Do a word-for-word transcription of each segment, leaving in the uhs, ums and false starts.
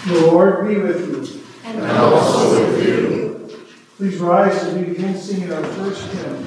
The Lord be with you. And also with you. Please rise as we begin singing our first hymn.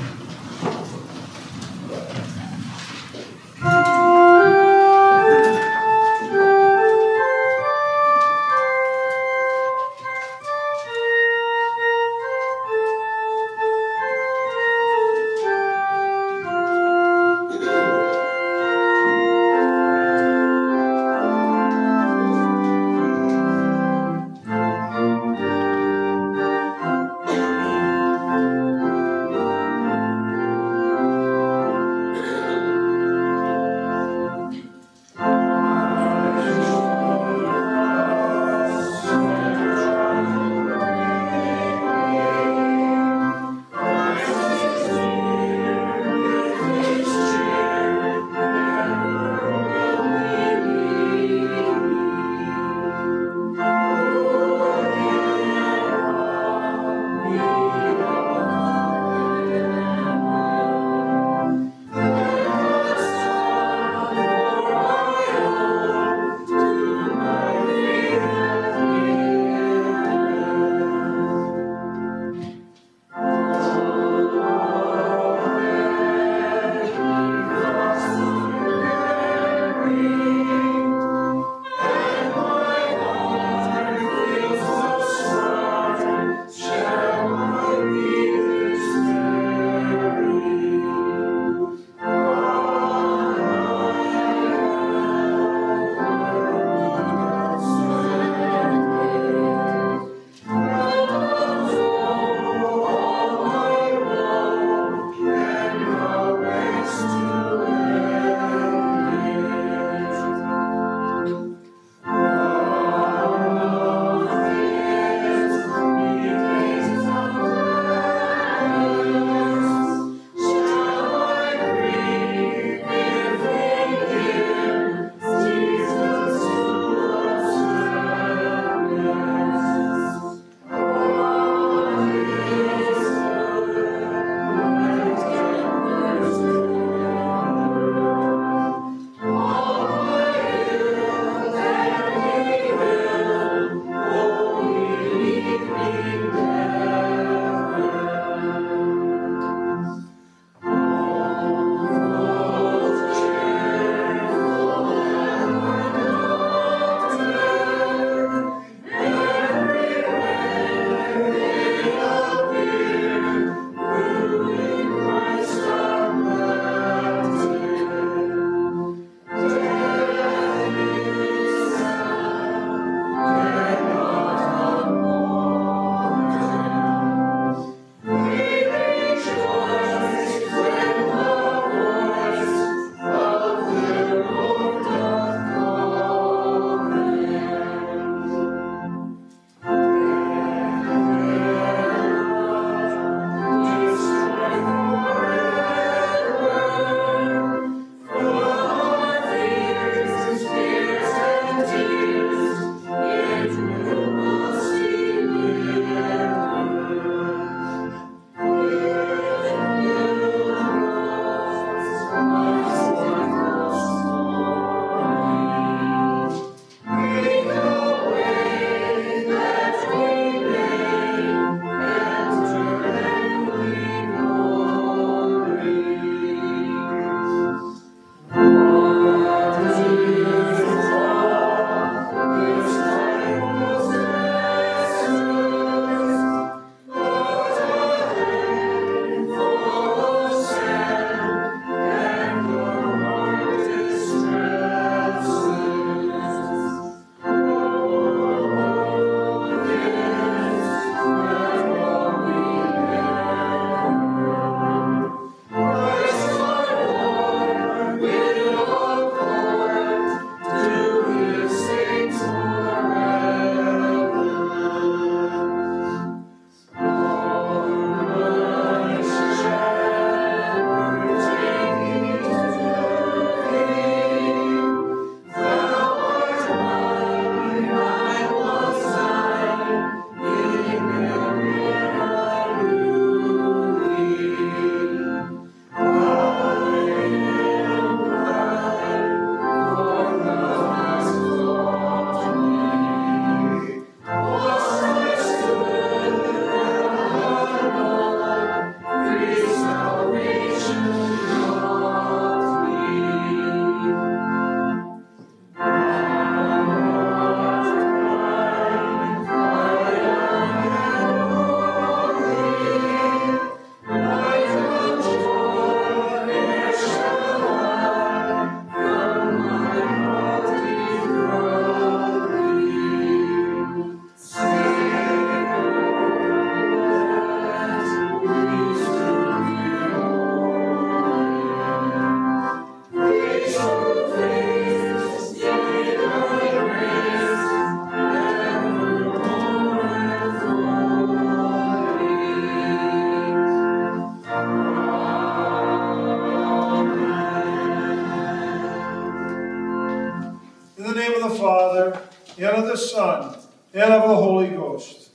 Father, and of the Son, and of the Holy Ghost.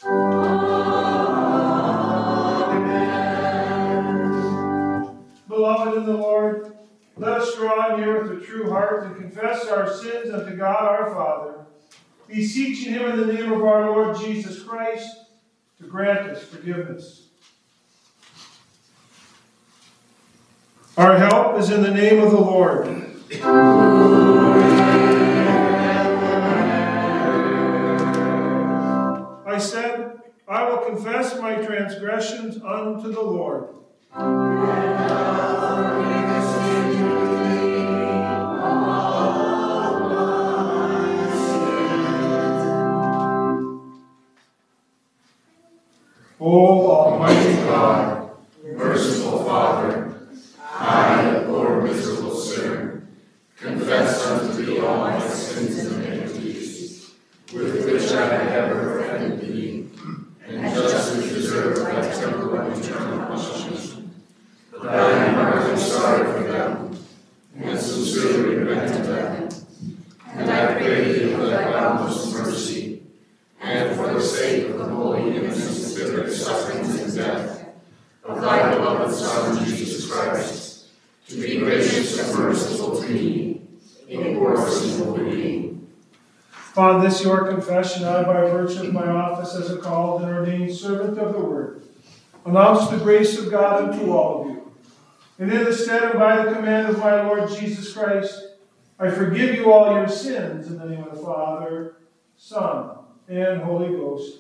Amen. Beloved in the Lord, let us draw near with a true heart and confess our sins unto God our Father, beseeching him in the name of our Lord Jesus Christ to grant us forgiveness. Our help is in the name of the Lord. I said, I will confess my transgressions unto the Lord. O Almighty God, merciful Father, I, a poor miserable sinner, confess unto thee all my sins and iniquities, with which I have ever offended thee, and justly deserve thy temporal and eternal punishment. But I am heartily sorry for them, and sincerely repent of them. And I pray thee for thy boundless mercy, and for the sake of the holy innocent Spirit's sufferings and death, of thy beloved Son, Jesus Christ, to be gracious and merciful to me, a poor sinful being. Upon this your confession, I, by virtue of my office as a called and ordained servant of the Word, announce the grace of God unto all of you. And in the stead and by the command of my Lord Jesus Christ, I forgive you all your sins in the name of the Father, Son, and Holy Ghost.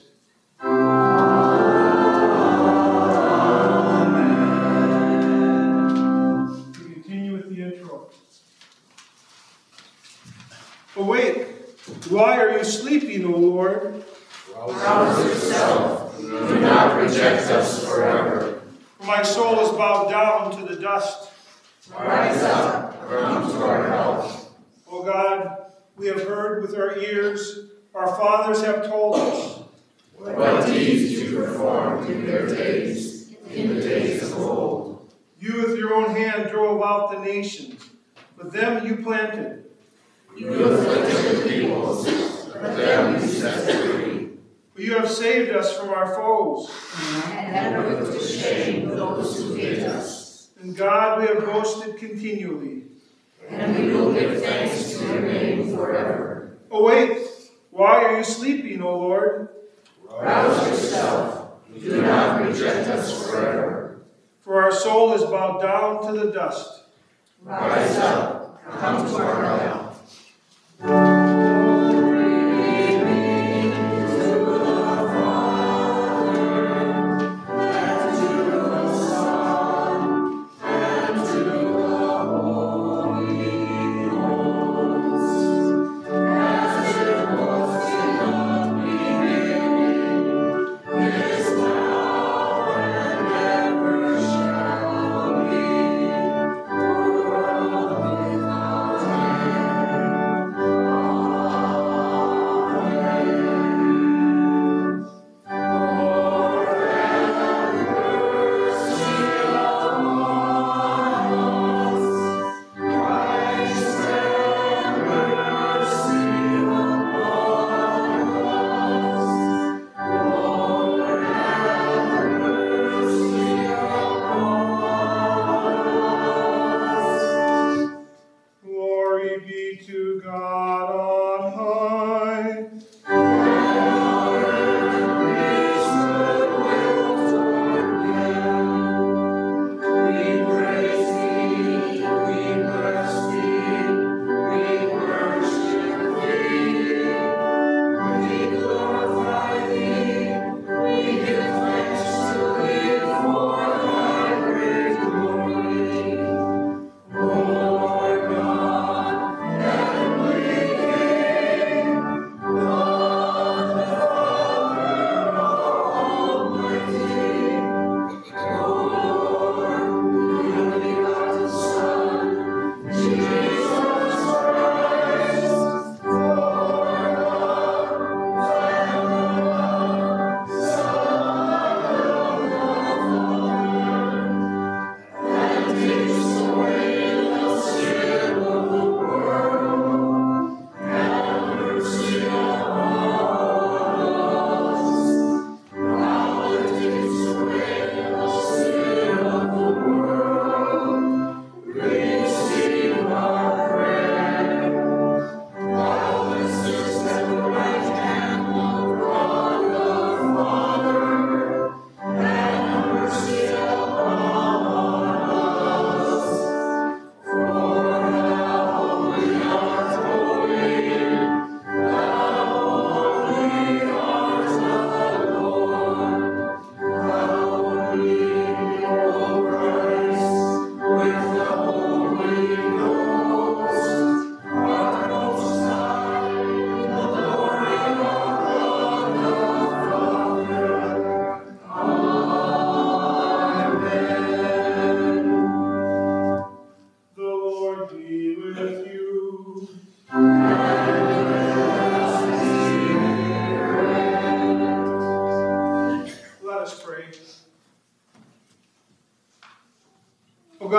We continue with the intro. Awake! Why are you sleeping, O Lord? Rouse yourself, do not reject us forever. For my soul is bowed down to the dust. Rise up, come to our help. O God, we have heard with our ears, our fathers have told us. What deeds you performed in their days, in the days of old. You with your own hand drove out the nations, but them you planted. You afflicted the peoples, but them you set free. For you have saved us from our foes. And put to shame those who hate us. In God we have boasted continually. And we will give thanks to your name forever. Awake! Why are you sleeping, O Lord? Rouse yourself, do not reject us forever. For our soul is bowed down to the dust. Rise up, come to our help.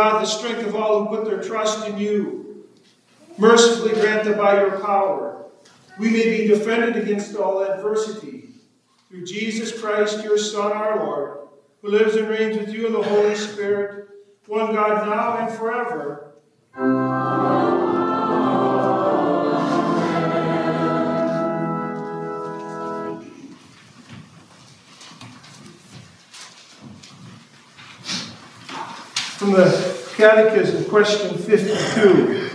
God, the strength of all who put their trust in you. Mercifully grant that by your power we may be defended against all adversity. Through Jesus Christ, your Son, our Lord, who lives and reigns with you in the Holy Spirit, one God, now and forever. From the Catechism, question fifty-two.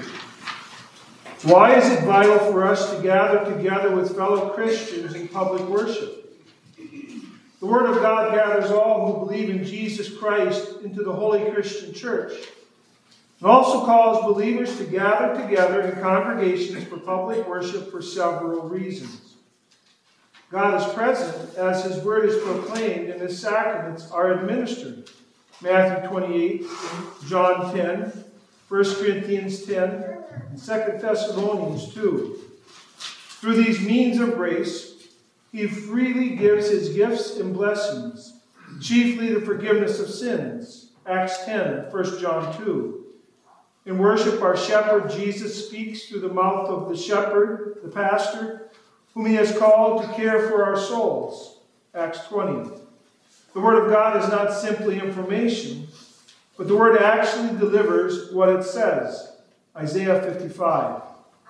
Why is it vital for us to gather together with fellow Christians in public worship? The Word of God gathers all who believe in Jesus Christ into the Holy Christian Church. It also calls believers to gather together in congregations for public worship for several reasons. God is present as His Word is proclaimed and His sacraments are administered. Matthew twenty-eight, John ten, First Corinthians ten, and Second Thessalonians two. Through these means of grace, He freely gives His gifts and blessings, chiefly the forgiveness of sins. Acts ten, First John two. In worship, our shepherd Jesus speaks through the mouth of the shepherd, the pastor, whom He has called to care for our souls. Acts twenty. The Word of God is not simply information, but the Word actually delivers what it says. Isaiah fifty-five.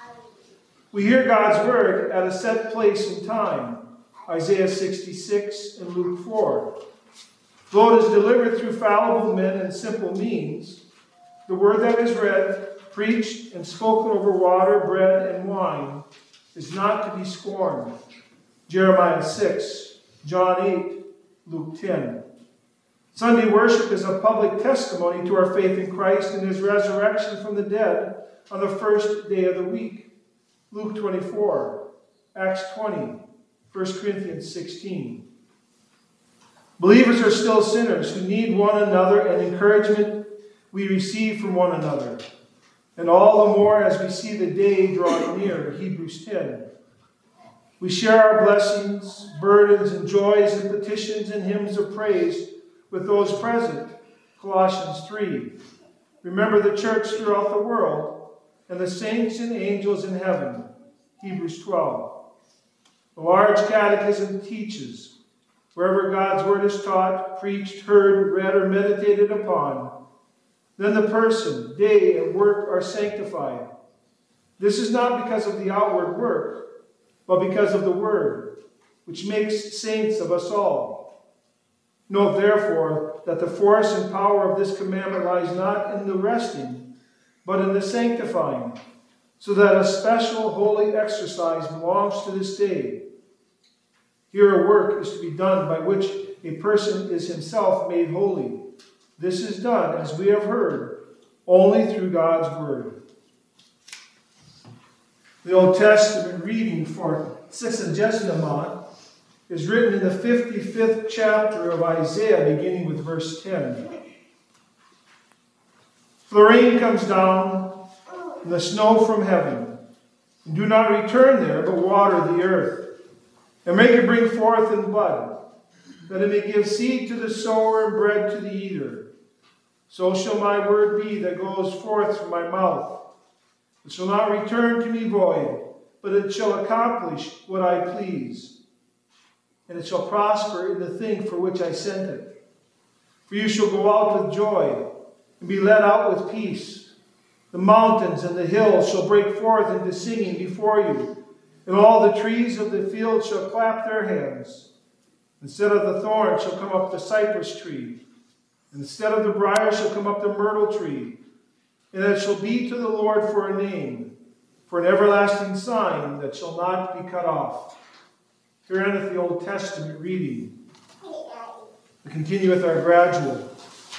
We hear God's Word at a set place and time. Isaiah sixty-six and Luke four. Though it is delivered through fallible men and simple means, the Word that is read, preached, and spoken over water, bread, and wine is not to be scorned. Jeremiah six, John eight, Luke ten. Sunday worship is a public testimony to our faith in Christ and His resurrection from the dead on the first day of the week. Luke twenty-four, Acts twenty, First Corinthians sixteen. Believers are still sinners who need one another and encouragement we receive from one another. And all the more as we see the day drawing near. Hebrews ten. We share our blessings, burdens, and joys and petitions and hymns of praise with those present. Colossians three. Remember the church throughout the world and the saints and angels in heaven. Hebrews twelve. The large catechism teaches, wherever God's word is taught, preached, heard, read, or meditated upon, then the person, day, and work are sanctified. This is not because of the outward work, but because of the word, which makes saints of us all. Note, therefore, that the force and power of this commandment lies not in the resting, but in the sanctifying, so that a special holy exercise belongs to this day. Here a work is to be done by which a person is himself made holy. This is done, as we have heard, only through God's word. The Old Testament reading for Sexagesimon is written in the fifty-fifth chapter of Isaiah, beginning with verse ten. For the rain comes down, and the snow from heaven, and do not return there, but water the earth, and make it bring forth and bud, that it may give seed to the sower and bread to the eater. So shall my word be that goes forth from my mouth. It shall not return to me void, but it shall accomplish what I please. And it shall prosper in the thing for which I sent it. For you shall go out with joy, and be led out with peace. The mountains and the hills shall break forth into singing before you, and all the trees of the field shall clap their hands. Instead of the thorn shall come up the cypress tree, and instead of the briar shall come up the myrtle tree. And it shall be to the Lord for a name, for an everlasting sign that shall not be cut off. Here endeth the Old Testament reading. We continue with our gradual.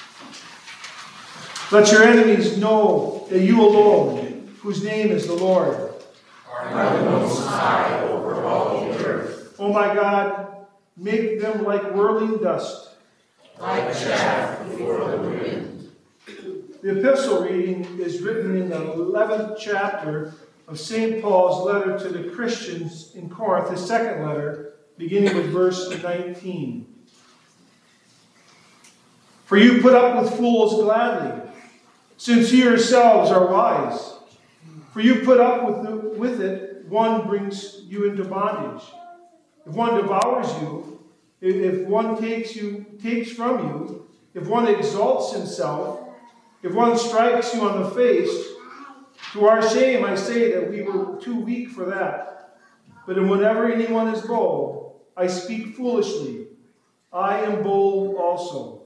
Let your enemies know that you alone, whose name is the Lord, are the most high over all the earth. O my God, make them like whirling dust, like chaff before the wind. The epistle reading is written in the eleventh chapter of Saint Paul's letter to the Christians in Corinth, his second letter, beginning with verse nineteen. For you put up with fools gladly, since you yourselves are wise. For you put up with, the, with it, one brings you into bondage. If one devours you, if, if one takes you takes from you, if one exalts himself, if one strikes you on the face, to our shame I say that we were too weak for that. But whenever anyone is bold, I speak foolishly. I am bold also.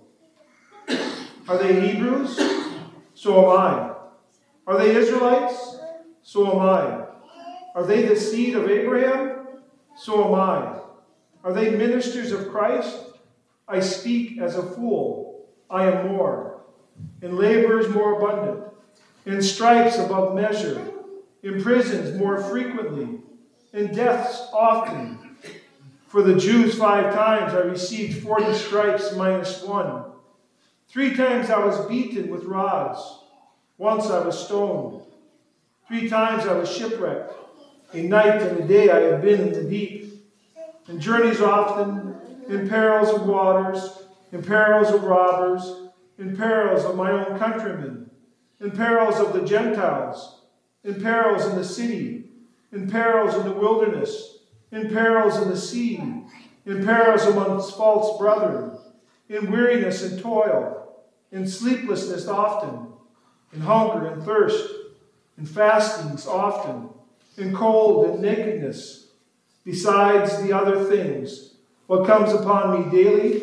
Are they Hebrews? So am I. Are they Israelites? So am I. Are they the seed of Abraham? So am I. Are they ministers of Christ? I speak as a fool. I am more. In labors more abundant. In stripes above measure. In prisons more frequently. In deaths often. For the Jews five times I received forty stripes minus one. Three times I was beaten with rods. Once I was stoned. Three times I was shipwrecked. A night and a day I have been in the deep. In journeys often, in perils of waters, in perils of robbers, in perils of my own countrymen, in perils of the Gentiles, in perils in the city, in perils in the wilderness, in perils in the sea, in perils amongst false brethren, in weariness and toil, in sleeplessness often, in hunger and thirst, in fastings often, in cold and nakedness, besides the other things, what comes upon me daily,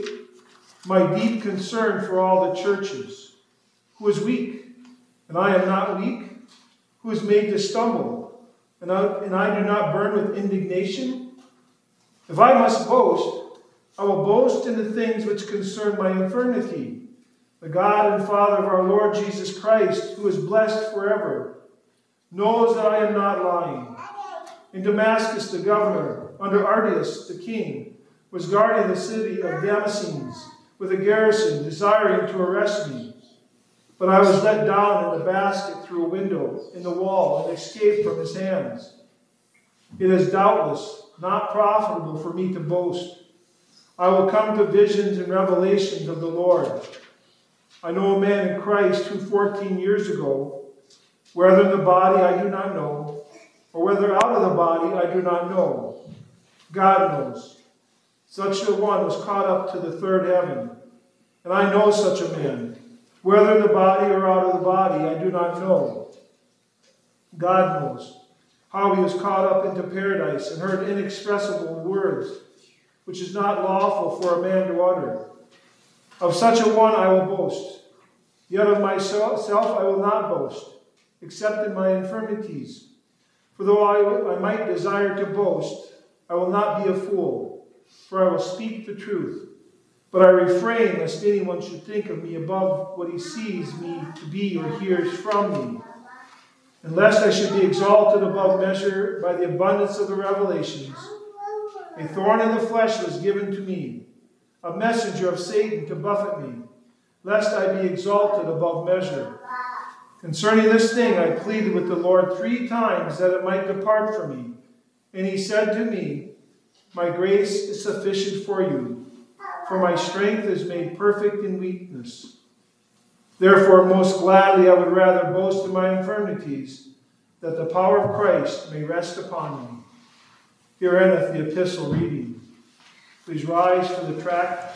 my deep concern for all the churches. Who is weak, and I am not weak? Who is made to stumble, and I, and I do not burn with indignation? If I must boast, I will boast in the things which concern my infirmity. The God and Father of our Lord Jesus Christ, who is blessed forever, knows that I am not lying. In Damascus, the governor, under Artius, the king, was guarding the city of Damascenes with a garrison, desiring to arrest me. But I was let down in a basket through a window in the wall and escaped from his hands. It is doubtless not profitable for me to boast. I will come to visions and revelations of the Lord. I know a man in Christ who fourteen years ago, whether in the body I do not know, or whether out of the body I do not know, God knows. Such a one was caught up to the third heaven. And I know such a man, whether in the body or out of the body I do not know. God knows how he was caught up into paradise and heard inexpressible words, which is not lawful for a man to utter. Of such a one I will boast. Yet of myself I will not boast, except in my infirmities. For though I, I might desire to boast, I will not be a fool, for I will speak the truth. But I refrain lest anyone should think of me above what he sees me to be or hears from me. And lest I should be exalted above measure by the abundance of the revelations, a thorn in the flesh was given to me, a messenger of Satan to buffet me, lest I be exalted above measure. Concerning this thing I pleaded with the Lord three times that it might depart from me. And he said to me, my grace is sufficient for you, for my strength is made perfect in weakness. Therefore, most gladly I would rather boast in my infirmities, that the power of Christ may rest upon me. Here endeth the epistle reading. Please rise for the tract.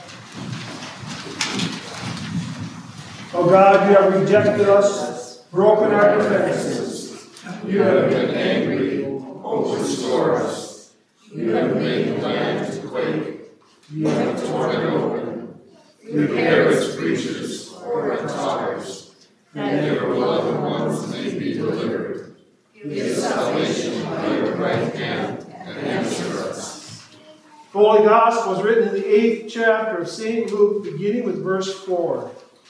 O God, you have rejected us, broken our defenses. You have been angry. Oh, restore us. You have made the land to quake. You have torn it open. Repair its breaches or its totters, and your beloved ones may be delivered. Give salvation by your right hand and answer us. The Holy Gospel is written in the eighth chapter of Saint Luke, beginning with verse four.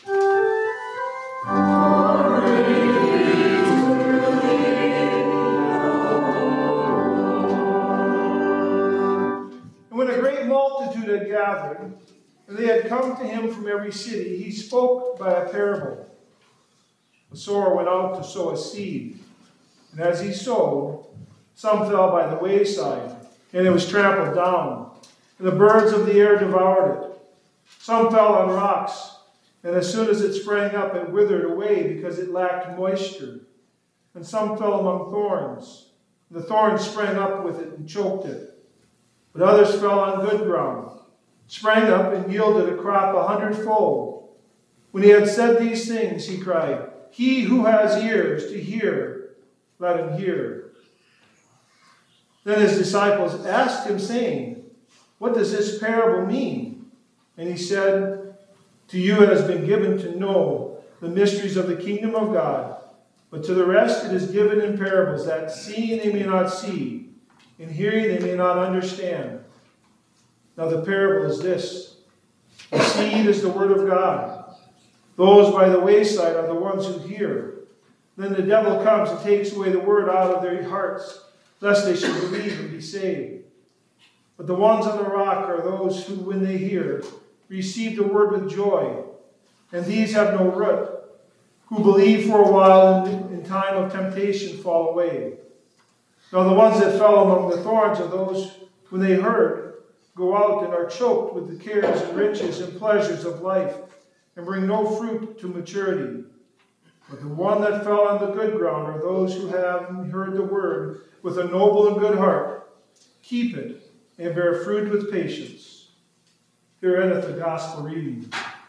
And when a great multitude had gathered, and they had come to him from every city, he spoke by a parable. The sower went out to sow a seed, and as he sowed, some fell by the wayside, and it was trampled down, and the birds of the air devoured it. Some fell on rocks, And as soon as it sprang up, it withered away because it lacked moisture. And some fell among thorns. The thorns sprang up with it and choked it. But others fell on good ground, sprang up and yielded a crop a hundredfold. When he had said these things, he cried, "He who has ears to hear, let him hear." Then his disciples asked him, saying, "What does this parable mean?" And he said, "To you it has been given to know the mysteries of the kingdom of God, but to the rest it is given in parables, that seeing they may not see, and hearing they may not understand. Now the parable is this. The seed is the word of God. Those by the wayside are the ones who hear. Then the devil comes and takes away the word out of their hearts, lest they should believe and be saved. But the ones on the rock are those who, when they hear, receive the word with joy. And these have no root, who believe for a while and in time of temptation fall away. Now the ones that fell among the thorns are those, when they heard, go out and are choked with the cares and riches and pleasures of life, and bring no fruit to maturity. But the one that fell on the good ground are those who have heard the word with a noble and good heart, keep it, and bear fruit with patience. Here endeth the gospel reading.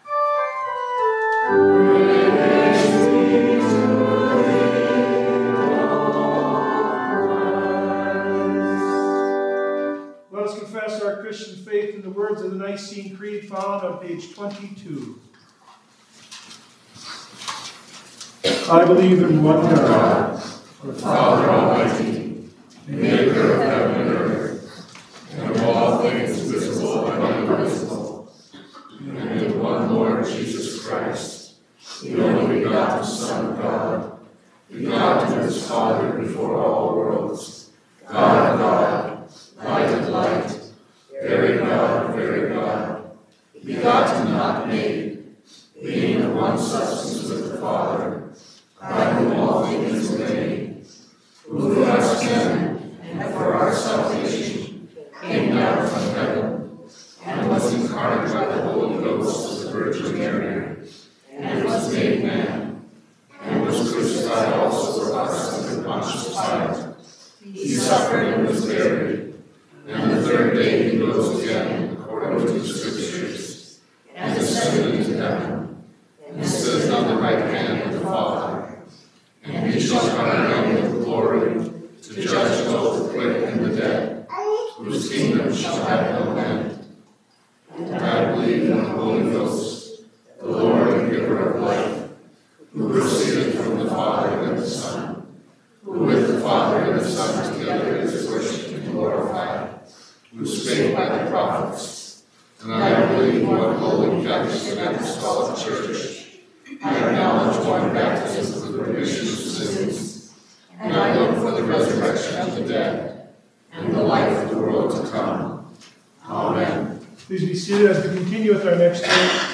Let us confess our Christian faith in the words of the Nicene Creed found on page twenty-two. I believe in one God, the Father Almighty, maker of heaven and earth, and of all things visible and invisible, and in one Lord Jesus Christ, the only begotten Son of God, begotten of his Father before all worlds, God of God, light of light, very God of very God, begotten not made, being of one substance with the Father, by whom all things were made, who for our sin and for our salvation came down from heaven, and was incarnate by the Holy Ghost of the Virgin Mary, and was made man, and was crucified also for us under Pontius Pilate. He suffered and was buried, and the third day he rose again, according to the Scriptures, and ascended into heaven, and sits on the right hand of the Father. And he shall come again with glory, to judge both the quick and the dead, whose kingdom shall have no end. And I believe in the Holy Ghost, the Lord and giver of life, who proceeded from the Father and the Son, who with the Father and the Son together is worshipped and glorified, who spake by the prophets. And I believe in one holy Catholic and Apostolic Church. I acknowledge one baptism for the remission of sins, and I look for the resurrection of the dead, and the life of the world to come. Amen. Please be seated as we continue with our next hymn.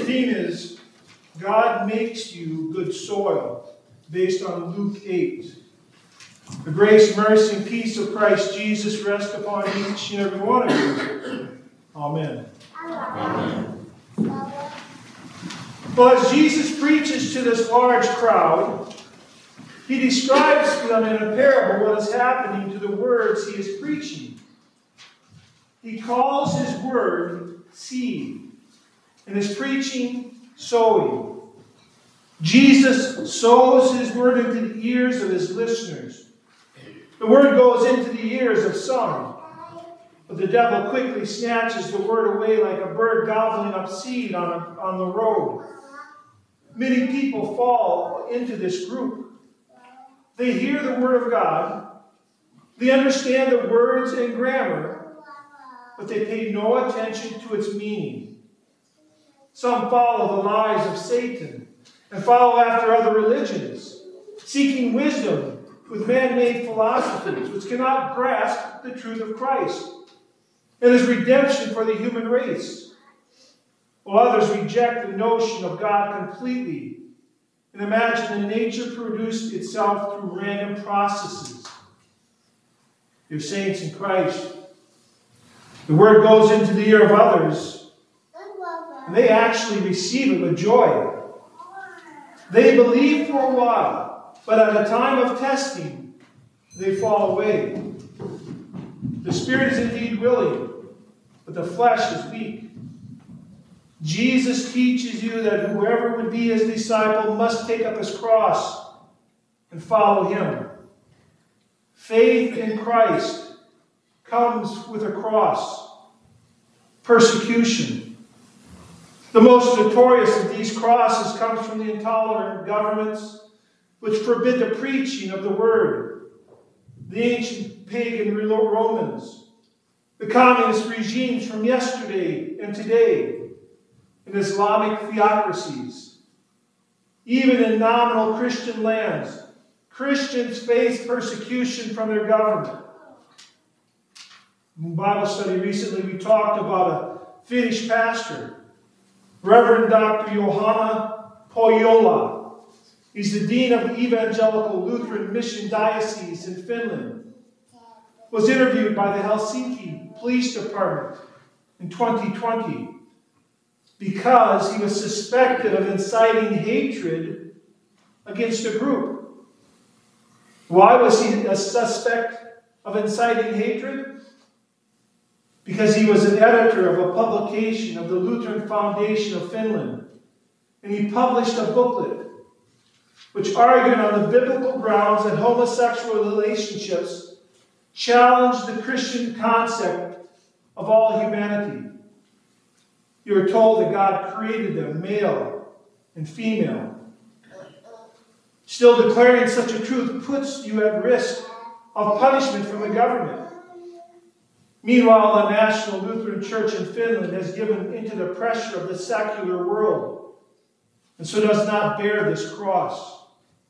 theme is God makes you good soil, based on Luke eight. The grace, mercy, and peace of Christ Jesus rest upon each and every one of you. Amen. Amen. Well, as Jesus preaches to this large crowd, he describes to them in a parable what is happening to the words he is preaching. He calls his word seed, and his preaching sowing. Jesus sows his word into the ears of his listeners. The word goes into the ears of some, but the devil quickly snatches the word away like a bird gobbling up seed on, a, on the road. Many people fall into this group. They hear the word of God. They understand the words and grammar, but they pay no attention to its meaning. Some follow the lies of Satan and follow after other religions, seeking wisdom with man-made philosophies which cannot grasp the truth of Christ and his redemption for the human race, while others reject the notion of God completely and imagine that nature produced itself through random processes. Dear saints in Christ, the word goes into the ear of others, and they actually receive it with joy. They believe for a while, but at a time of testing, they fall away. The spirit is indeed willing, but the flesh is weak. Jesus teaches you that whoever would be his disciple must take up his cross and follow him. Faith in Christ comes with a cross. Persecution. The most notorious of these crosses comes from the intolerant governments which forbid the preaching of the word, the ancient pagan Romans, the communist regimes from yesterday and today, and Islamic theocracies. Even in nominal Christian lands, Christians face persecution from their government. In Bible study recently, we talked about a Finnish pastor, Reverend Doctor Johanna Pohjola. He's the dean of the Evangelical Lutheran Mission Diocese in Finland. Was interviewed by the Helsinki Police Department in twenty twenty because he was suspected of inciting hatred against a group. Why was he a suspect of inciting hatred? Because he was an editor of a publication of the Lutheran Foundation of Finland, and he published a booklet which argued on the biblical grounds that homosexual relationships challenged the Christian concept of all humanity. You are told that God created them male and female. Still, declaring such a truth puts you at risk of punishment from the government. Meanwhile, the National Lutheran Church in Finland has given into the pressure of the secular world, and so does not bear this cross.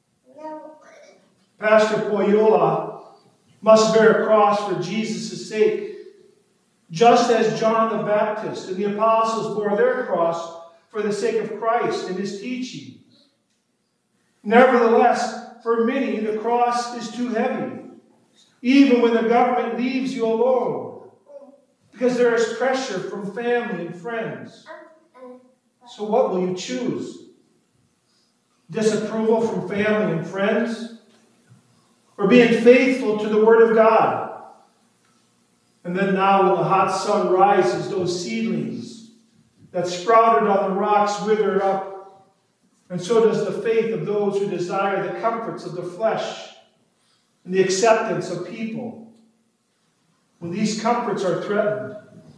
Pastor Pohjola must bear a cross for Jesus' sake, just as John the Baptist and the apostles bore their cross for the sake of Christ and his teaching. Nevertheless, for many, the cross is too heavy, even when the government leaves you alone, because there is pressure from family and friends. So what will you choose? Disapproval from family and friends? Or being faithful to the Word of God? And then now when the hot sun rises, those seedlings that sprouted on the rocks wither up. And so does the faith of those who desire the comforts of the flesh and the acceptance of people. When these comforts are threatened,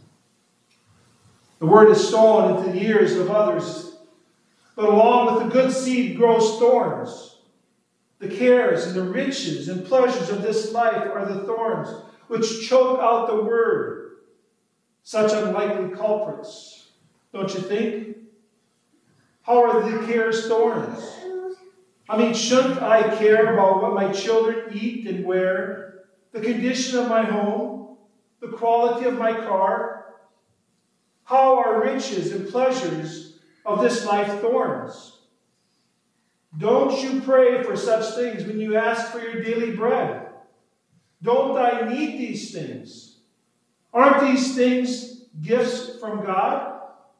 the word is sown into the ears of others, but along with the good seed grows thorns. The cares and the riches and pleasures of this life are the thorns which choke out the word. Such unlikely culprits, don't you think? How are the cares thorns? I mean, shouldn't I care about what my children eat and wear, the condition of my home, the quality of my car? How are riches and pleasures of this life thorns. Don't you pray for such things when you ask for your daily bread. Don't I need these things? Aren't these things gifts from God?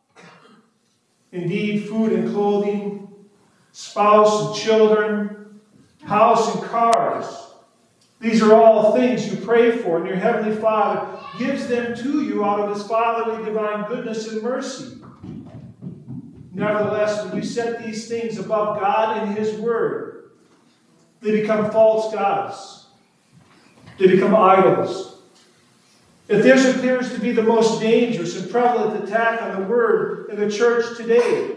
Indeed, food and clothing, spouse and children, house and cars, these are all things you pray for, and your Heavenly Father gives them to you out of His fatherly divine goodness and mercy. Nevertheless, when you set these things above God and His Word, they become false gods. They become idols. If this appears to be the most dangerous and prevalent attack on the Word in the church today,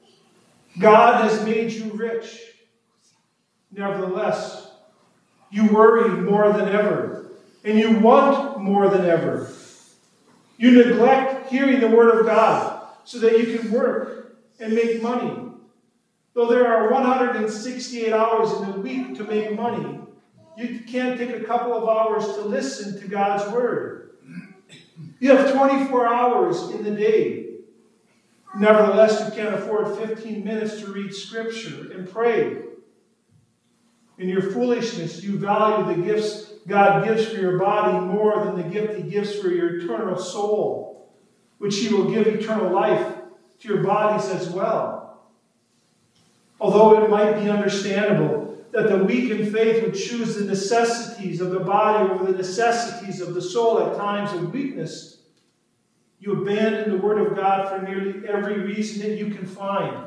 God has made you rich. Nevertheless, you worry more than ever, and you want more than ever. You neglect hearing the Word of God so that you can work and make money. Though there are one hundred sixty-eight hours in the week to make money, you can't take a couple of hours to listen to God's Word. You have twenty-four hours in the day. Nevertheless, you can't afford fifteen minutes to read Scripture and pray. In your foolishness, you value the gifts God gives for your body more than the gift He gives for your eternal soul, which He will give eternal life to your bodies as well. Although it might be understandable that the weak in faith would choose the necessities of the body over the necessities of the soul at times of weakness, you abandon the Word of God for nearly every reason that you can find.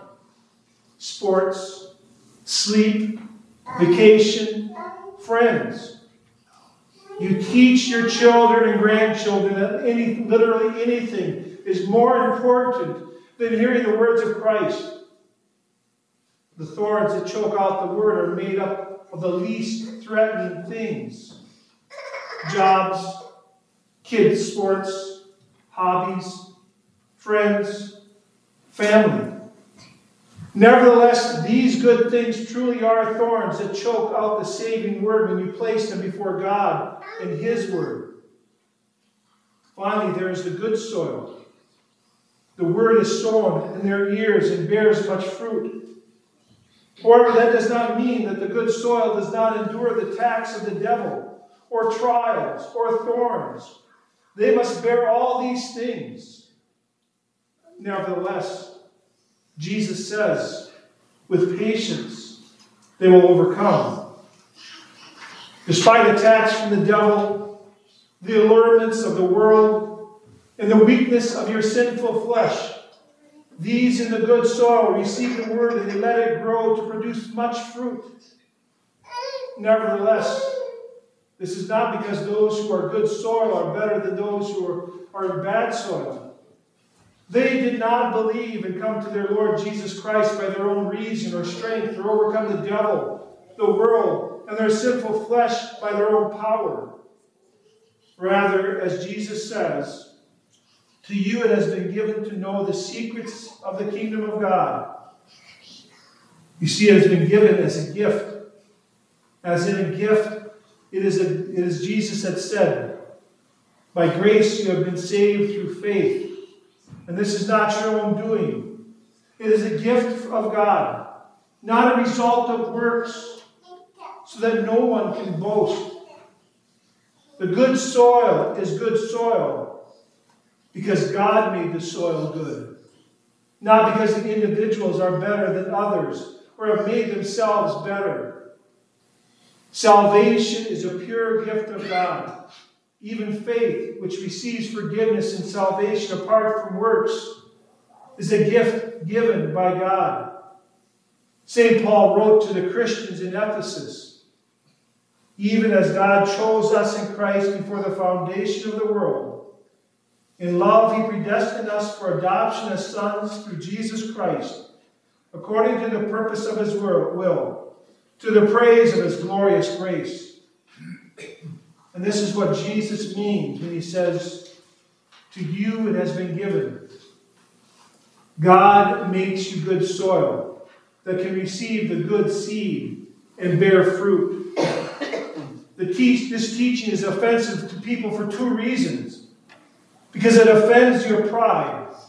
Sports, sleep, vacation, friends. You teach your children and grandchildren that any, literally anything is more important than hearing the words of Christ. The thorns that choke out the word are made up of the least threatening things. Jobs, kids' sports, hobbies, friends, family. Nevertheless, these good things truly are thorns that choke out the saving word when you place them before God and His word. Finally, there is the good soil. The word is sown in their ears and bears much fruit. However, that does not mean that the good soil does not endure the attacks of the devil, or trials, or thorns. They must bear all these things. Nevertheless, Jesus says, with patience, they will overcome. Despite attacks from the devil, the allurements of the world, and the weakness of your sinful flesh, these in the good soil receive the word and they let it grow to produce much fruit. Nevertheless, this is not because those who are good soil are better than those who are, are bad soil. They did not believe and come to their Lord Jesus Christ by their own reason or strength or overcome the devil, the world, and their sinful flesh by their own power. Rather, as Jesus says, to you it has been given to know the secrets of the kingdom of God. You see, it has been given as a gift. As in a gift, it is, a, it is Jesus that said, by grace you have been saved through faith. And this is not your own doing. It is a gift of God, not a result of works, so that no one can boast. The good soil is good soil because God made the soil good, not because the individuals are better than others or have made themselves better. Salvation is a pure gift of God. Even faith, which receives forgiveness and salvation apart from works, is a gift given by God. Saint Paul wrote to the Christians in Ephesus, even as God chose us in Christ before the foundation of the world, in love He predestined us for adoption as sons through Jesus Christ, according to the purpose of His will, to the praise of His glorious grace. And this is what Jesus means when He says, to you it has been given. God makes you good soil that can receive the good seed and bear fruit. The te- this teaching is offensive to people for two reasons. Because it offends your pride.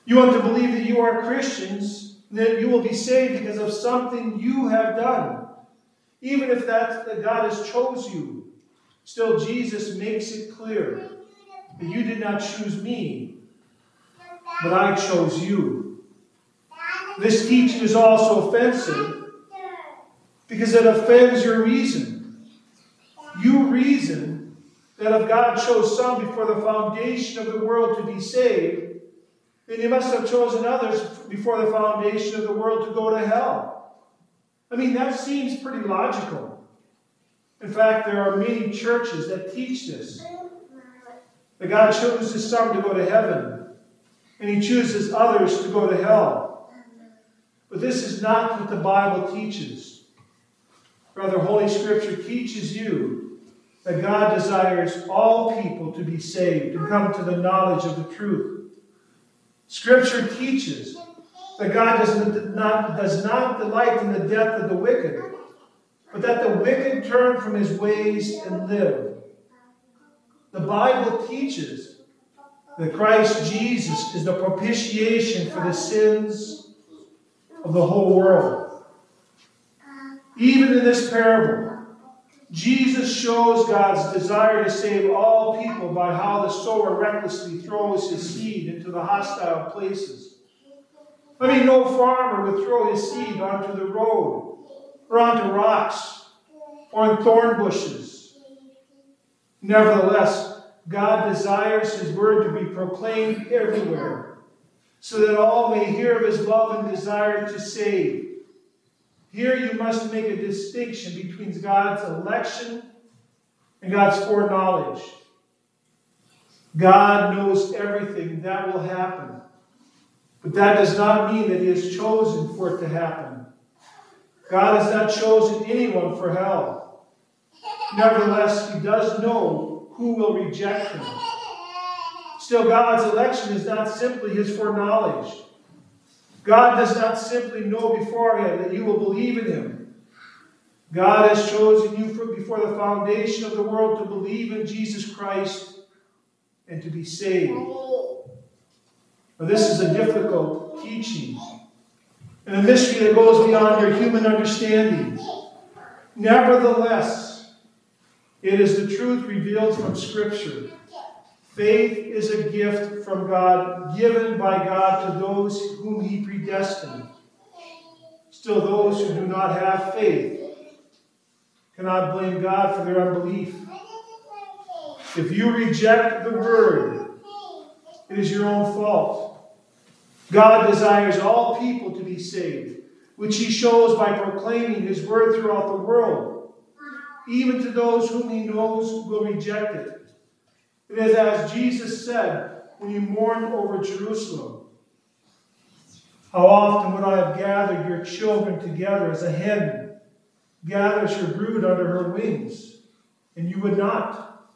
You want to believe that you are Christians, that you will be saved because of something you have done. Even if that, that God has chose you, still Jesus makes it clear that you did not choose me, but I chose you. This teaching is also offensive because it offends your reason. You reason that if God chose some before the foundation of the world to be saved, then he must have chosen others before the foundation of the world to go to hell. I mean, that seems pretty logical. In fact, there are many churches that teach this. That God chooses some to go to heaven, and he chooses others to go to hell. But this is not what the Bible teaches. Rather, Holy Scripture teaches you that God desires all people to be saved, to come to the knowledge of the truth. Scripture teaches that God does not, does not delight in the death of the wicked, but that the wicked turn from his ways and live. The Bible teaches that Christ Jesus is the propitiation for the sins of the whole world. Even in this parable, Jesus shows God's desire to save all people by how the sower recklessly throws his seed into the hostile places. I mean, no farmer would throw his seed onto the road, or onto rocks, or in thorn bushes. Nevertheless, God desires his word to be proclaimed everywhere, so that all may hear of his love and desire to save. Here you must make a distinction between God's election and God's foreknowledge. God knows everything that will happen, but that does not mean that he has chosen for it to happen. God has not chosen anyone for hell. Nevertheless, he does know who will reject him. Still, God's election is not simply his foreknowledge. God does not simply know beforehand that you will believe in him. God has chosen you for, before the foundation of the world to believe in Jesus Christ and to be saved. Now, this is a difficult teaching and a mystery that goes beyond your human understanding. Nevertheless, it is the truth revealed from Scripture. Faith is a gift from God, given by God to those whom he predestined. Still, those who do not have faith cannot blame God for their unbelief. If you reject the word, it is your own fault. God desires all people to be saved, which he shows by proclaiming his word throughout the world, even to those whom he knows will reject it. It is as Jesus said when he mourned over Jerusalem. How often would I have gathered your children together as a hen gathers her brood under her wings, and you would not.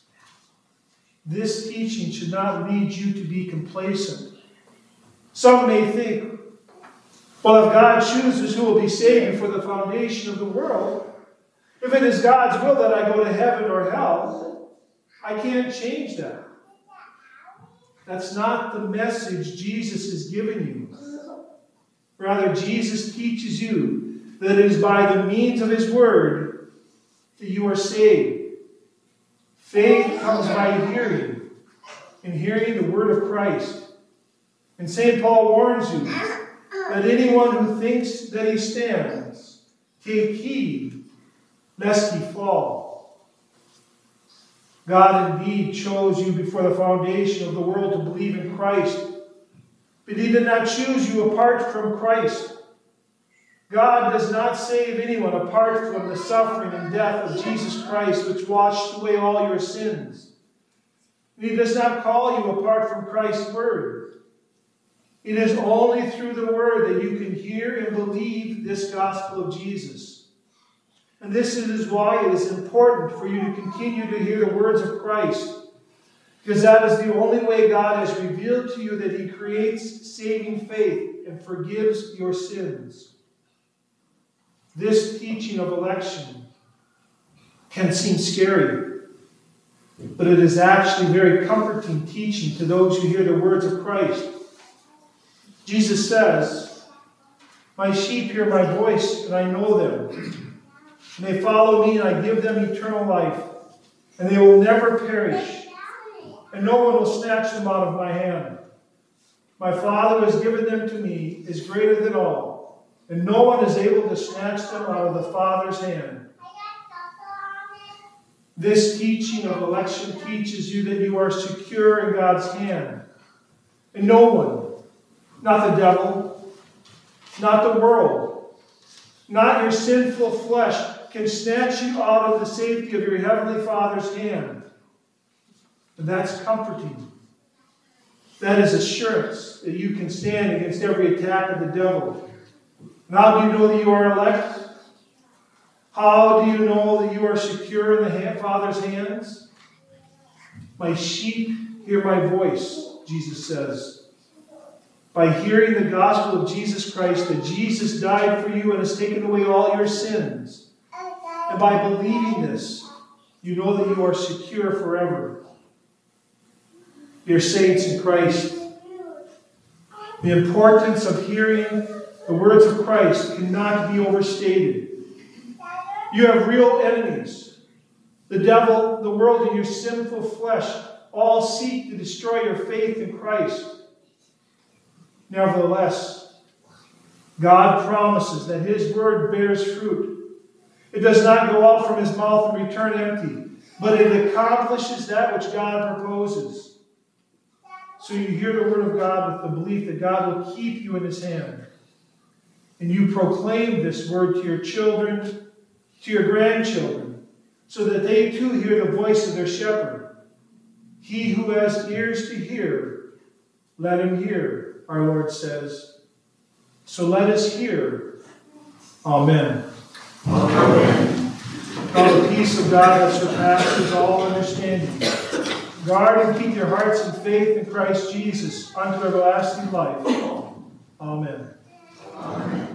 This teaching should not lead you to be complacent. Some may think, well, if God chooses who will be saved before the foundation of the world, if it is God's will that I go to heaven or hell, I can't change that. That's not the message Jesus is giving you. Rather, Jesus teaches you that it is by the means of his word that you are saved. Faith comes by hearing, and hearing the word of Christ. And Saint Paul warns you that anyone who thinks that he stands, take heed lest he fall. God indeed chose you before the foundation of the world to believe in Christ, but he did not choose you apart from Christ. God does not save anyone apart from the suffering and death of Jesus Christ, which washed away all your sins. And he does not call you apart from Christ's word. It is only through the word that you can hear and believe this gospel of Jesus. And this is why it is important for you to continue to hear the words of Christ, because that is the only way God has revealed to you that he creates saving faith and forgives your sins. This teaching of election can seem scary, but it is actually very comforting teaching to those who hear the words of Christ. Jesus says, "My sheep hear my voice, and I know them. And they follow me, and I give them eternal life, and they will never perish, and no one will snatch them out of my hand. My Father who has given them to me is greater than all, and no one is able to snatch them out of the Father's hand." This teaching of election teaches you that you are secure in God's hand. And no one, not the devil, not the world, not your sinful flesh, can snatch you out of the safety of your Heavenly Father's hand. And that's comforting. That is assurance that you can stand against every attack of the devil. And how do you know that you are elect? How do you know that you are secure in the Father's hands? "My sheep hear my voice," Jesus says. By hearing the gospel of Jesus Christ, that Jesus died for you and has taken away all your sins. And by believing this, you know that you are secure forever. Dear saints in Christ, the importance of hearing the words of Christ cannot be overstated. You have real enemies. The devil, the world, and your sinful flesh all seek to destroy your faith in Christ. Nevertheless, God promises that His word bears fruit. It does not go out from His mouth and return empty, but it accomplishes that which God proposes. So you hear the word of God with the belief that God will keep you in His hand. And you proclaim this word to your children, to your grandchildren, so that they too hear the voice of their shepherd. He who has ears to hear, let him hear, our Lord says. So let us hear. Amen. Amen. Now the peace of God that surpasses all understanding, guard and keep your hearts in faith in Christ Jesus unto everlasting life. Amen. Amen.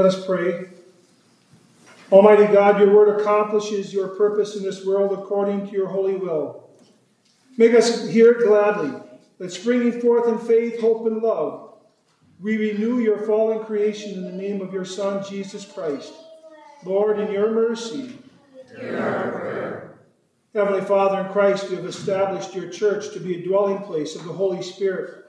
us pray. Almighty God, your word accomplishes your purpose in this world according to your holy will. Make us hear it gladly, that springing forth in faith, hope, and love, we renew your fallen creation in the name of your Son, Jesus Christ. Lord, in your mercy, hear our prayer. Heavenly Father, in Christ, you have established your church to be a dwelling place of the Holy Spirit.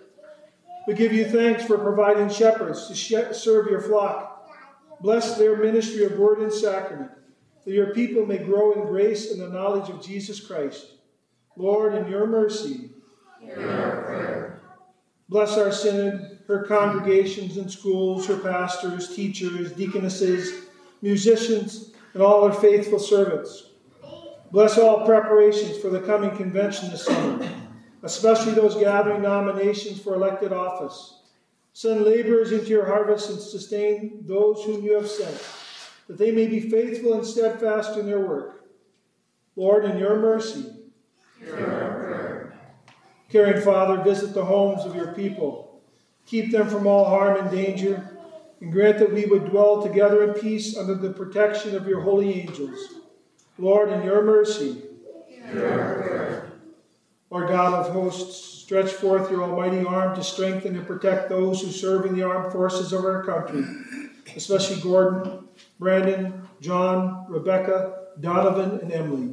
We give you thanks for providing shepherds to serve your flock. Bless their ministry of word and sacrament, that your people may grow in grace and the knowledge of Jesus Christ. Lord, in your mercy, hear our prayer. Bless our synod, her congregations and schools, her pastors, teachers, deaconesses, musicians, and all her faithful servants. Bless all preparations for the coming convention this summer, especially those gathering nominations for elected office. Send laborers into your harvest and sustain those whom you have sent, that they may be faithful and steadfast in their work. Lord, in your mercy, hear our prayer. Caring Father, visit the homes of your people. Keep them from all harm and danger, and grant that we would dwell together in peace under the protection of your holy angels. Lord, in your mercy, hear our prayer. Lord God of hosts, stretch forth your almighty arm to strengthen and protect those who serve in the armed forces of our country, especially Gordon, Brandon, John, Rebecca, Donovan, and Emily.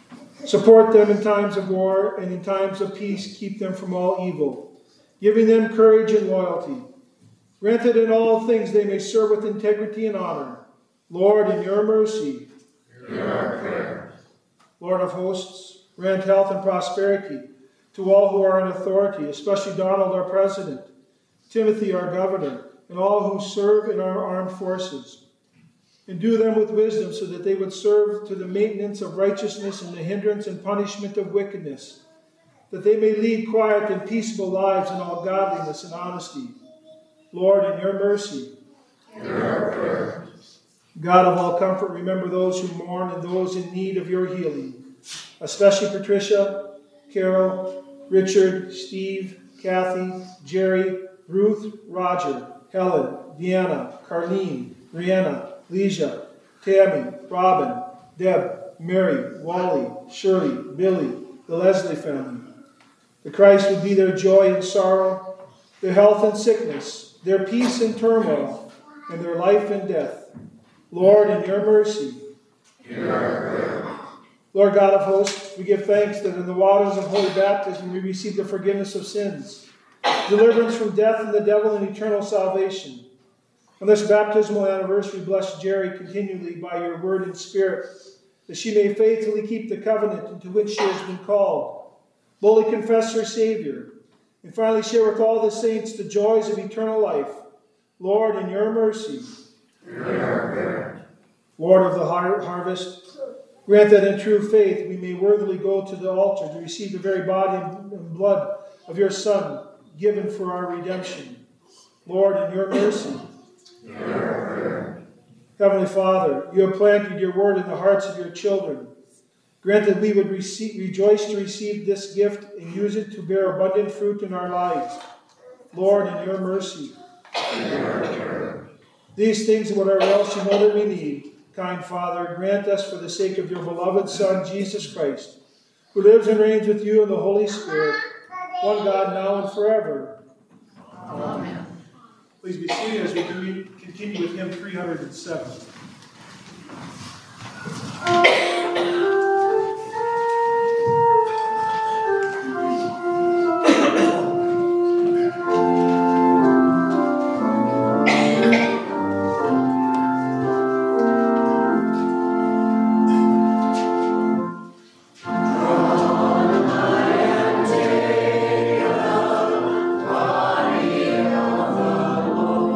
Support them in times of war, and in times of peace keep them from all evil, giving them courage and loyalty. Grant that in all things they may serve with integrity and honor. Lord, in your mercy, hear our prayer. Lord of hosts, grant health and prosperity to all who are in authority, especially Donald, our president, Timothy, our governor, and all who serve in our armed forces. Endue them with wisdom so that they would serve to the maintenance of righteousness and the hindrance and punishment of wickedness, that they may lead quiet and peaceable lives in all godliness and honesty. Lord, in your mercy, hear our prayer. God of all comfort, remember those who mourn and those in need of your healing, especially Patricia, Carol, Richard, Steve, Kathy, Jerry, Ruth, Roger, Helen, Deanna, Carlene, Brianna, Leisha, Tammy, Robin, Deb, Mary, Wally, Shirley, Billy, the Leslie family. The Christ would be their joy and sorrow, their health and sickness, their peace and turmoil, and their life and death. Lord, in your mercy, hear our prayer. Lord God of hosts, we give thanks that in the waters of holy baptism we receive the forgiveness of sins, deliverance from death and the devil, and eternal salvation. On this baptismal anniversary, bless Jerry continually by your word and spirit, that she may faithfully keep the covenant into which she has been called, boldly confess her Savior, and finally share with all the saints the joys of eternal life. Lord, in your mercy, hear our prayer. Lord of the har- harvest, grant that in true faith we may worthily go to the altar to receive the very body and blood of your Son, given for our redemption. Lord, in your mercy, hear our prayer. Heavenly Father, you have planted your word in the hearts of your children. Grant that we would receive, rejoice to receive this gift and use it to bear abundant fruit in our lives. Lord, in your mercy, hear our prayer. these things and whatever else you know that we need, kind Father, grant us for the sake of your beloved Son, Jesus Christ, who lives and reigns with you in the Holy Spirit, one God, now and forever. Amen. Please be seated as we continue with hymn three hundred seven.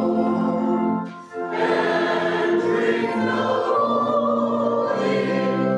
And drink the Holy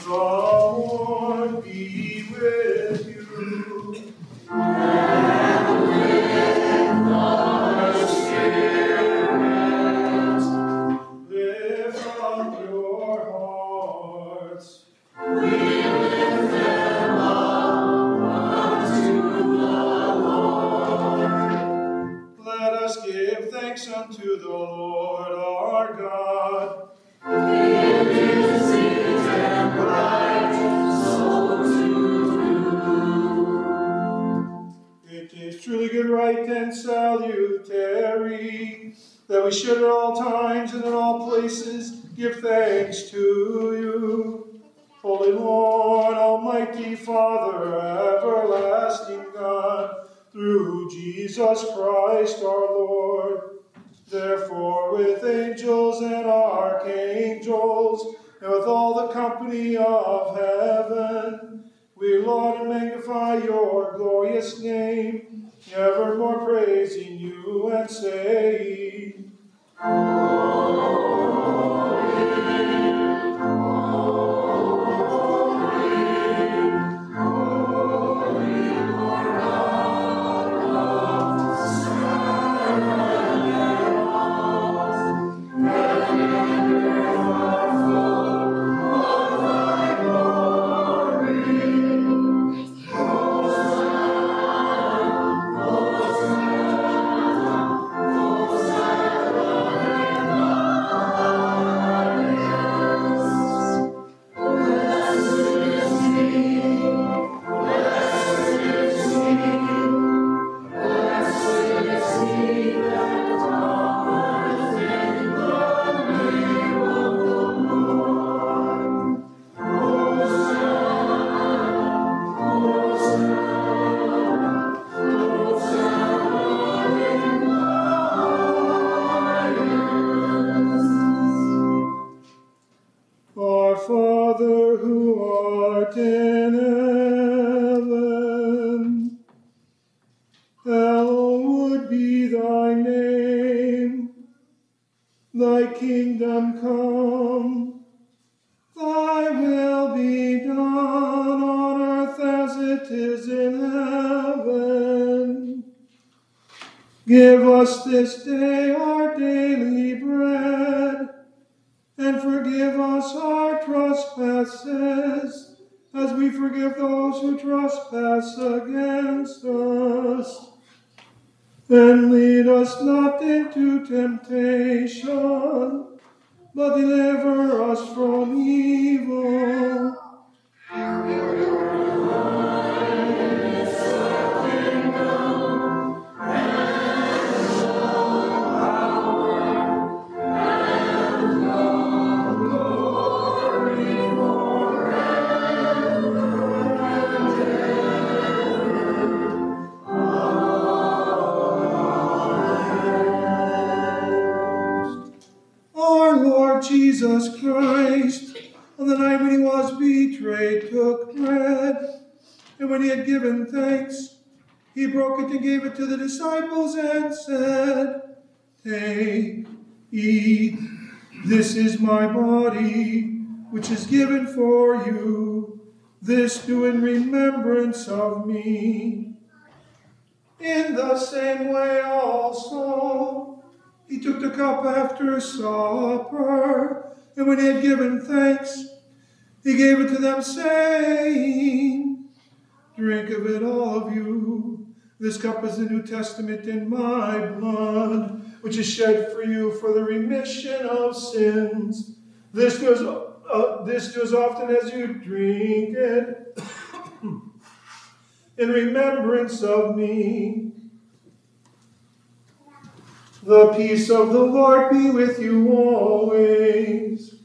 The Lord be with you. And with thy spirit. Lift up your hearts. We lift them up unto the Lord. Let us give thanks unto the Lord our God. It is his and right so to do. It is truly good, right, and salutary that we should at all times and in all places give thanks to you. Holy Lord, Almighty Father, everlasting God, through Jesus Christ our Lord. Therefore, with angels and archangels, and with all the company of heaven, we laud and magnify your glorious name, evermore praising you and saying, Our Father who art in heaven, hallowed be thy name. Thy kingdom come, thy will be done on earth as it is in heaven. Give us this day our daily bread, and forgive us our trespasses, as we forgive those who trespass against us. And lead us not into temptation, but deliver us from evil. Jesus Christ, on the night when he was betrayed, took bread, and when he had given thanks, he broke it and gave it to the disciples and said, "Take, eat, this is my body, which is given for you. This do in remembrance of me." In the same way also, he took the cup after supper, and when he had given thanks, he gave it to them, saying, "Drink of it, all of you. This cup is the New Testament in my blood, which is shed for you for the remission of sins. This do as, uh, this do as often as you drink it in remembrance of me." The peace of the Lord be with you always.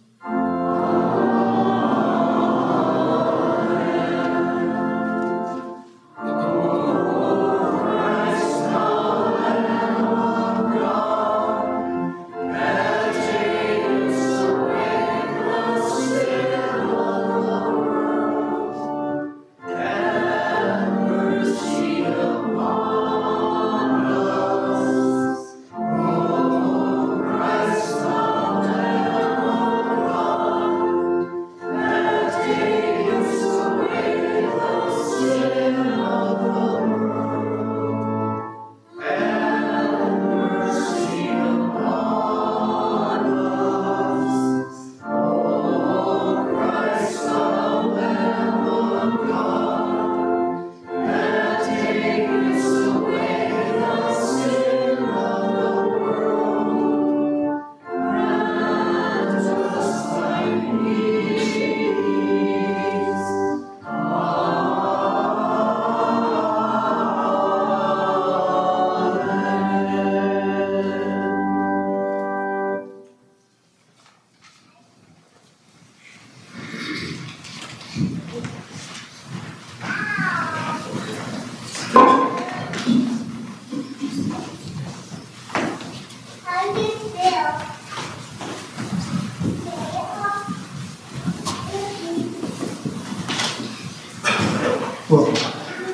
welcome.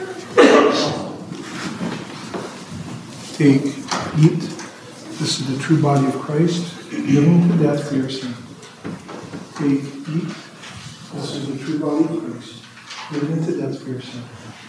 Take, eat. This is the true body of Christ, given to death for your sin. Take, eat. This is the true body of Christ, given to death for your sin.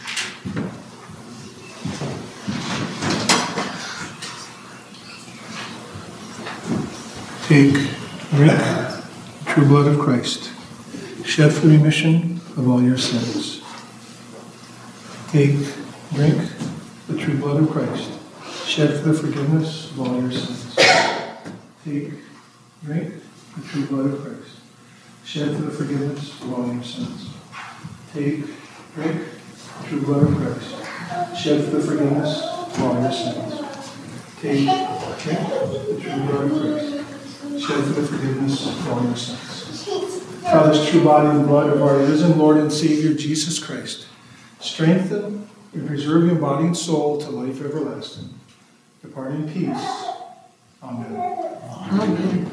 Take, drink, the true blood of Christ, shed for the remission of all your sins. Take, drink, the true blood of Christ, shed for the forgiveness of all your sins. Take, drink, the true blood of Christ, shed for the forgiveness of all your sins. Take, drink, the true blood of Christ, shed for the forgiveness of all your sins. Take, drink, the true blood of Christ, shed for the forgiveness of all your sins. Now this true body and blood of our risen Lord and Savior Jesus Christ, strengthen and preserve your body and soul to life everlasting. Depart in peace. Amen. Amen.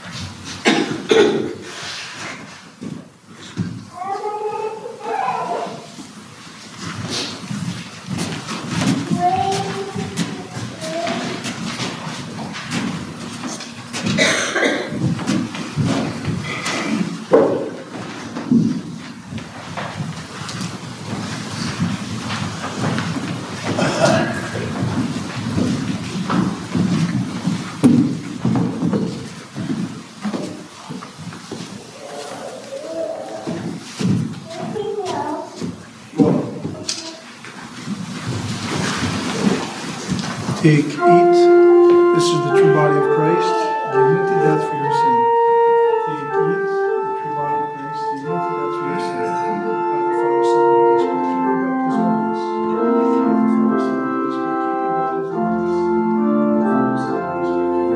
Take, eat. This is the true body of Christ, given to death for your sin. Take, eat. The true body of Christ, given to death for your sin. God the Father, Son, and Holy Spirit, keep you baptized in this. God the Father, Son, and Holy Spirit, keep you baptized in this. God the Father, Son, and Holy Spirit, keep you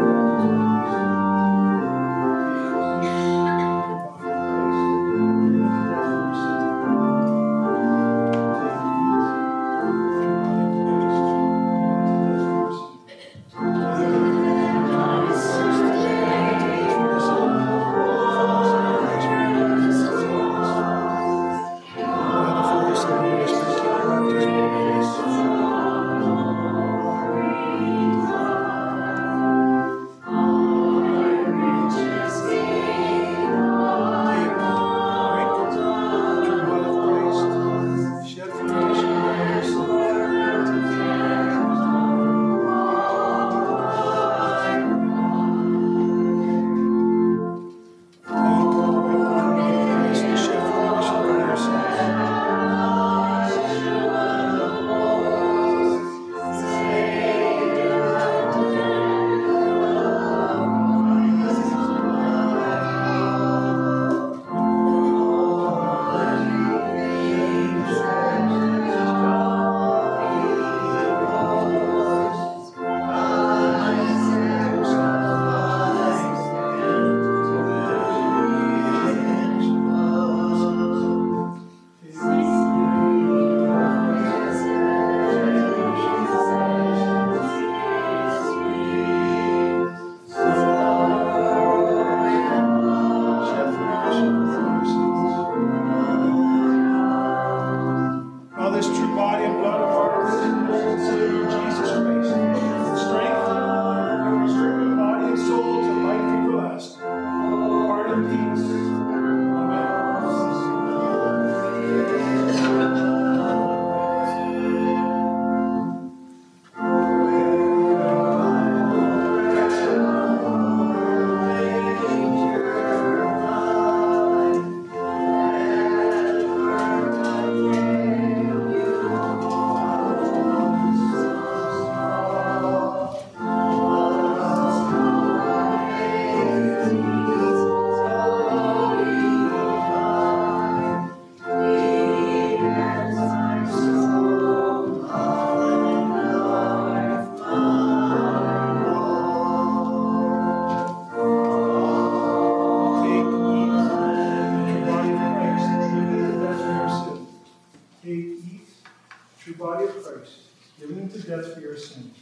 death for your sins.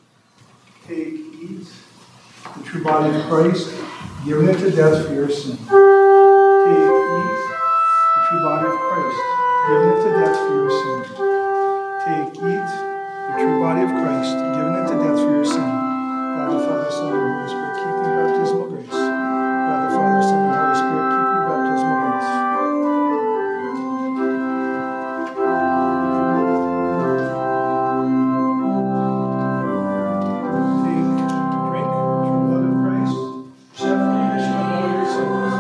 Take, eat, the true body of Christ, given into death for your sin. Take, eat, the true body of Christ, given into death for your sin. Take, eat, the true body of Christ, given into death for your sin. God the Father, Son, and Holy Spirit, keep you baptismal grace. God the Father, Son, and Holy Spirit, keep you baptismal grace. Take, drink, true blood of Christ, shed for the remission of all your sins.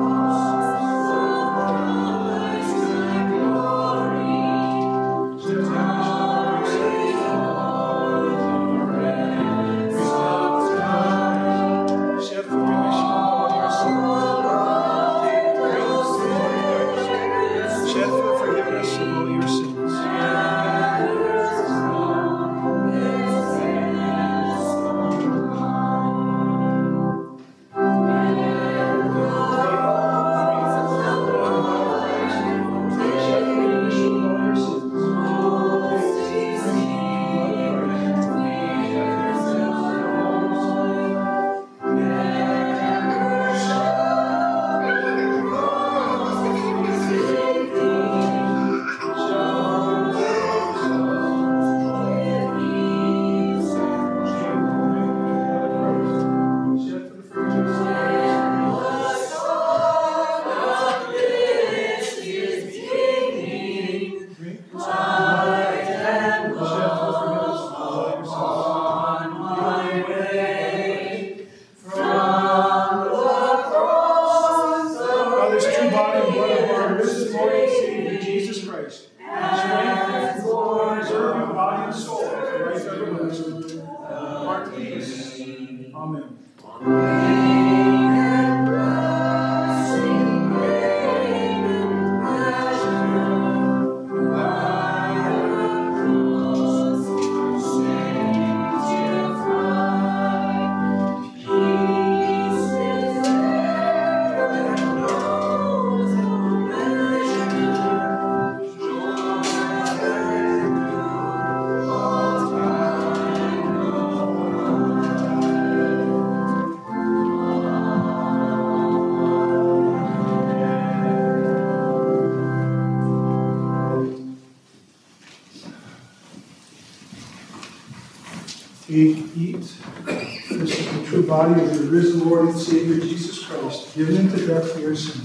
Take, eat. This is the true body of the risen Lord and Savior Jesus Christ, given into death for your sins.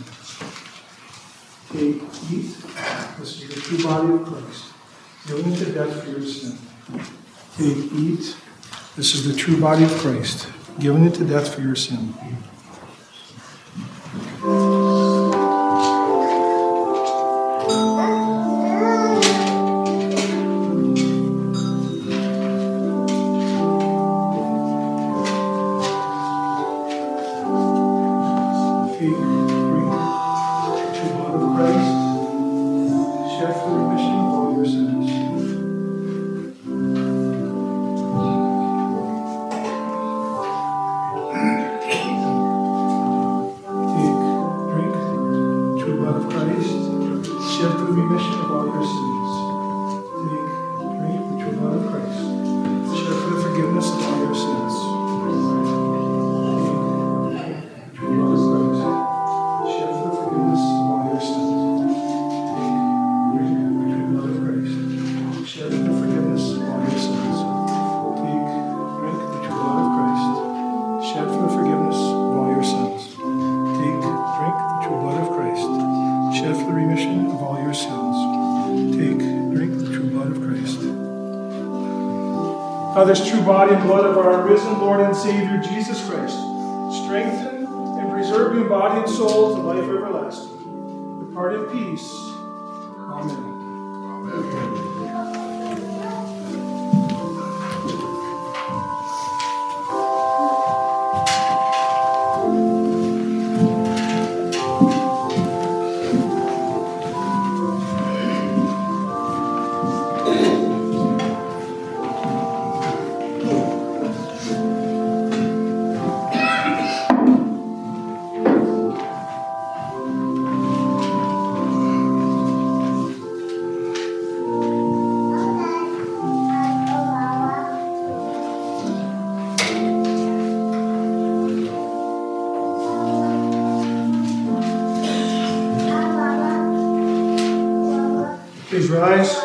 Take, eat. This is the true body of Christ, given into death for your sin. Take, eat. This is the true body of Christ, given into death for your sin. Now this true body and blood of our risen Lord and Savior Jesus Christ, strengthen and preserve your body and soul to life everlasting. Depart in peace. Amen. Amen. Please rise.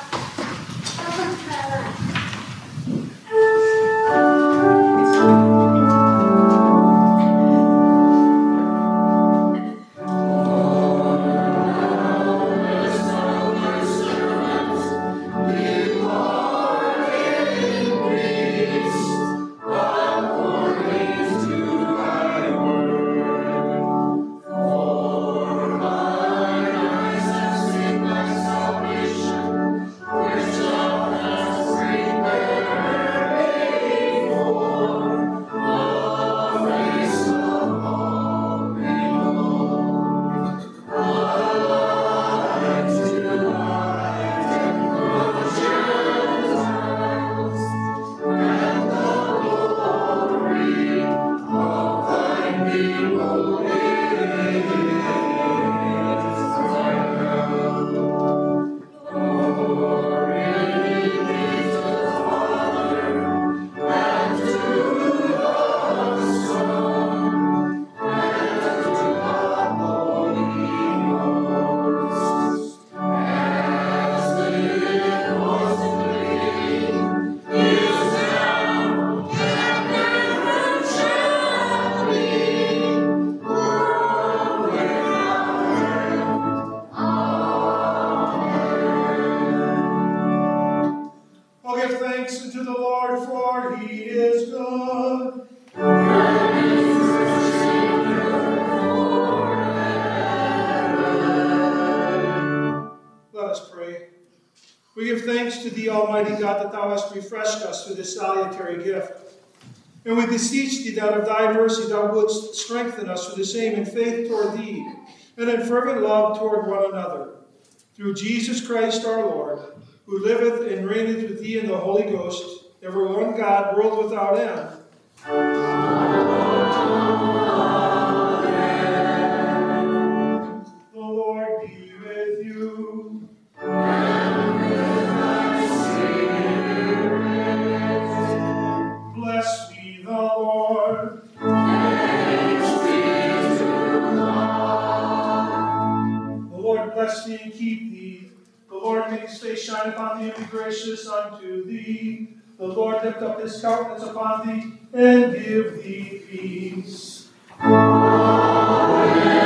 Refreshed us through this salutary gift. And we beseech thee that of thy mercy thou wouldst strengthen us for the same in faith toward thee, and in fervent love toward one another. Through Jesus Christ our Lord, who liveth and reigneth with thee in the Holy Ghost, ever one God, world without end. Amen. The Lord be with you. Bless me, the Lord. Thanks be to God. The Lord bless thee and keep thee. The Lord make his face shine upon thee and be gracious unto thee. The Lord lift up his countenance upon thee and give thee peace. Amen.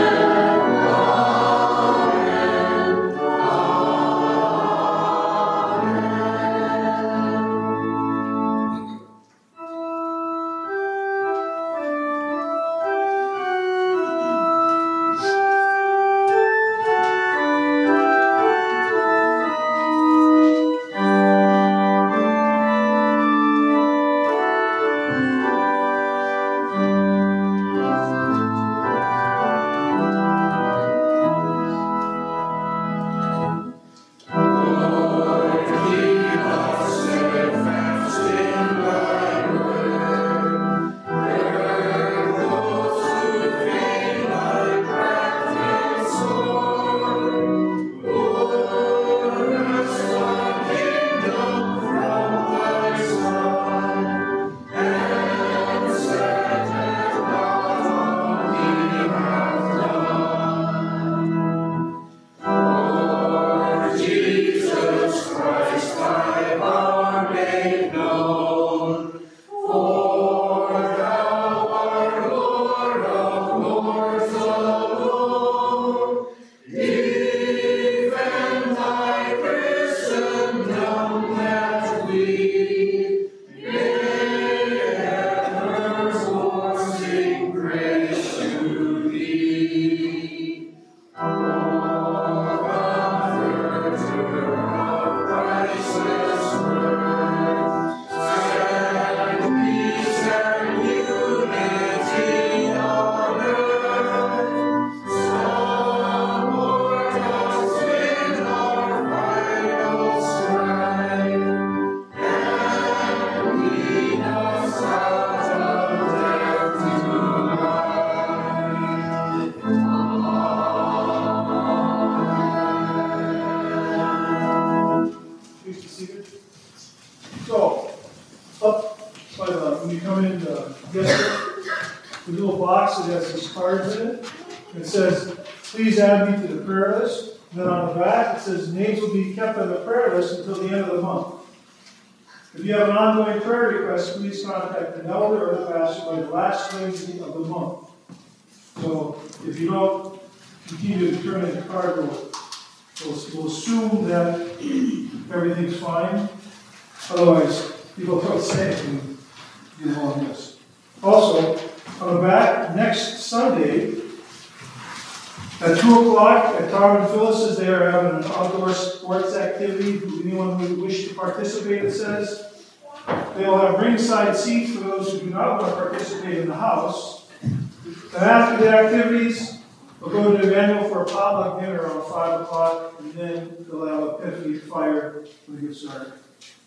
The little box that has these cards in it. It says, please add me to the prayer list. And then on the back, it says names will be kept on the prayer list until the end of the month. If you have an ongoing prayer request, please contact an elder or the pastor by the last Wednesday of the month. So if you don't continue to turn in the card, we'll, we'll, we'll assume that everything's fine. Otherwise, people don't say it and get along this. Also, on the back, next Sunday, at two o'clock at Tom and Phyllis's, they are having an outdoor sports activity. Anyone who wish to participate, it says. They'll have ringside seats for those who do not want to participate in the house. And after the activities, we'll go to Emmanuel for a potluck dinner around five o'clock, and then they'll have a Epiphany fire when we get started.